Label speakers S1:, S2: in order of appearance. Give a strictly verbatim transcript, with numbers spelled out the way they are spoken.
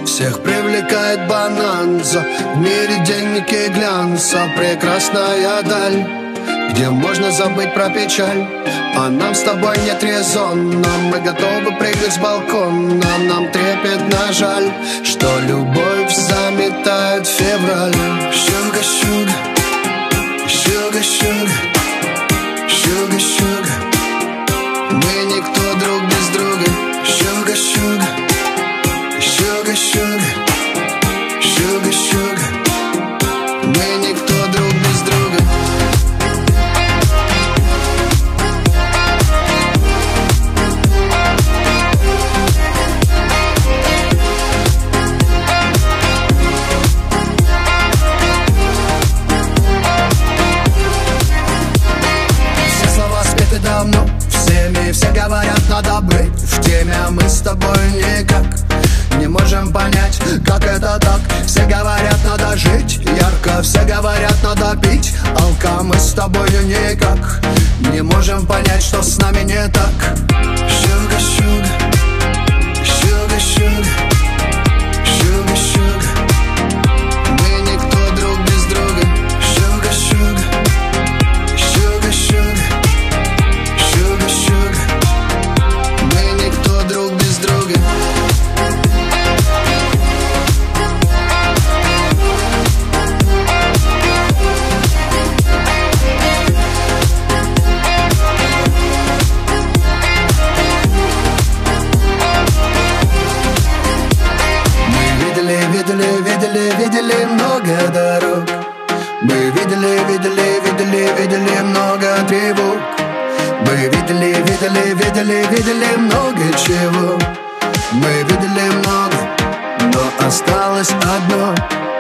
S1: Всех привлекает бананза, в мире денег и глянца. Прекрасная даль, где можно забыть про печаль. А нам с тобой нет резона, мы готовы прыгать с балкона. Нам трепетно жаль, что любовь заметает февраль. Sugar, sugar, sugar, sugar, sugar, sugar. Мы никто друг без друга. Sugar, sugar, sugar, sugar, sugar, sugar. Мы никто друг без друга. Все слова спеты давно всеми, все говорят, надо быть в теме, а мы с тобой никак не можем понять, как это так. Все говорят, надо жить ярко, все говорят, надо пить алка. Мы с тобою никак не можем понять, что с нами не так. Sugar, sugar, sugar, sugar, sugar, sugar. Мы никто друг без друга. Sugar, sugar, sugar, sugar, sugar, sugar. Мы никто друг без друга. Видели, видели, видели много дорог. Мы видели, видели, видели, видели много тревог. Мы видели, видели, видели, видели много чего. Мы видели много, но осталось одно.